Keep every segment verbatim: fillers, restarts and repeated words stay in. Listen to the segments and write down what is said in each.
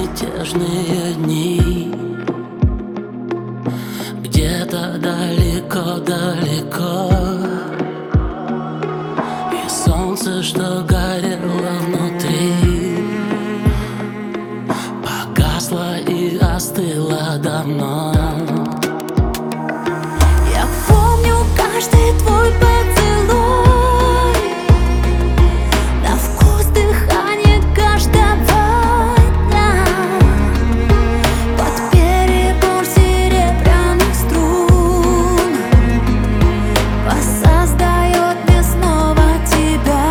безмятежные дни. Где-то далеко-далеко, и солнце, что горело внутри, погасло и остыло давно. Я помню каждый твой поцелуй, на вкус дыхание каждого дня. Под перебор серебряных струн воссоздает мне снова тебя.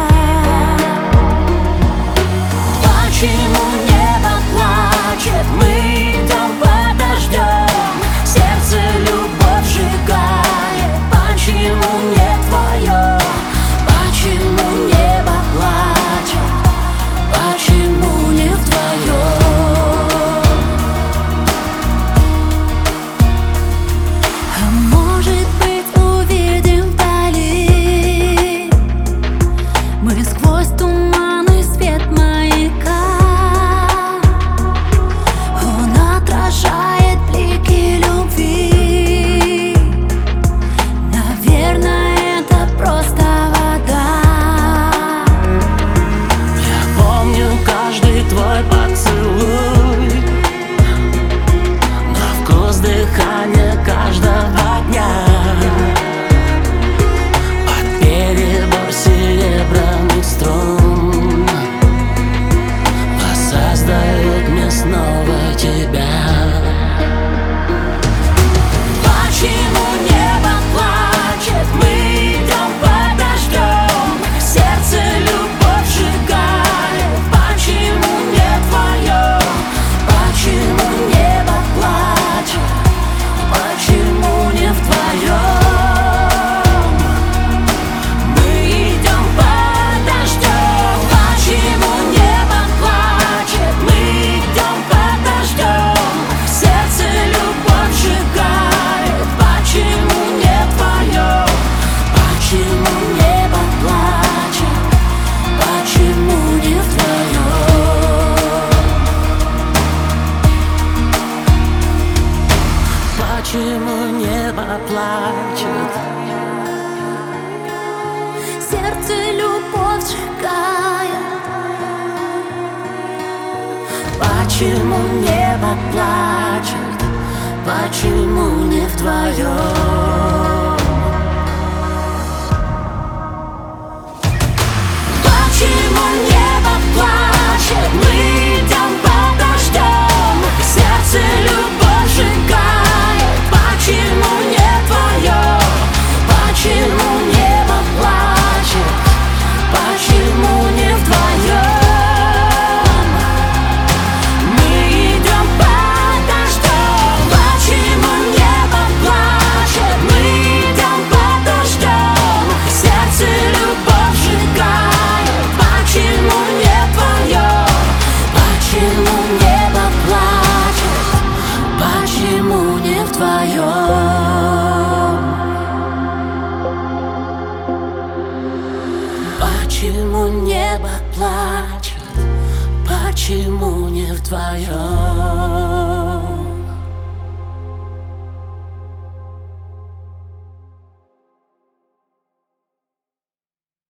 Почему небо плачет? Мы идем под дождем, сердце любовь сжигает. Почему не твое? Почему небо плачет? Почему не вдвоем? А может быть, увидим вдали мы сквозь туманный свет маяка. Он отражает блики любви. Наверное, это просто вода. Я помню каждый твой поцелуй, на вкус дыхания каждого дня. Под перебор серебряных струн воссоздает мне снова тебя. Почему небо плачет? Мы идем под дождем, сердце любовь сжигает. Почему не твое? Почему небо плачет? Почему не вдвоем? Мы идем под дождем. Почему небо плачет? Мы идем под дождем, сердце любовь сжигает. Почему не твое? Почему небо плачет? Почему не вдвоем? Почему небо плачет? Сердце любовь сжигает. Почему небо плачет? Почему не вдвоем?